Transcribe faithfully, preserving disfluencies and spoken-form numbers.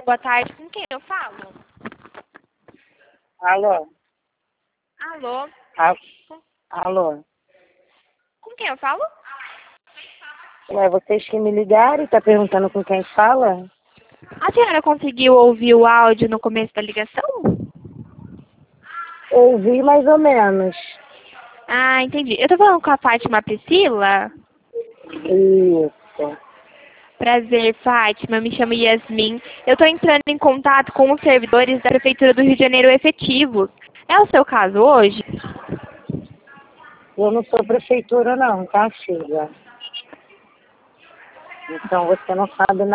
boa tarde. Com quem eu falo? Alô? Alô? A- Alô? Com quem eu falo? Ué, vocês que me ligaram e tá perguntando com quem fala? A senhora conseguiu ouvir o áudio no começo da ligação? Ouvi mais ou menos. Ah, entendi. Eu tô falando com a Fátima Priscila? Isso. Prazer, Fátima. Eu me chamo Yasmin. Eu tô entrando em contato com os servidores da Prefeitura do Rio de Janeiro efetivos. É o seu caso hoje? Eu não sou prefeitura não, tá, filha? Então você não sabe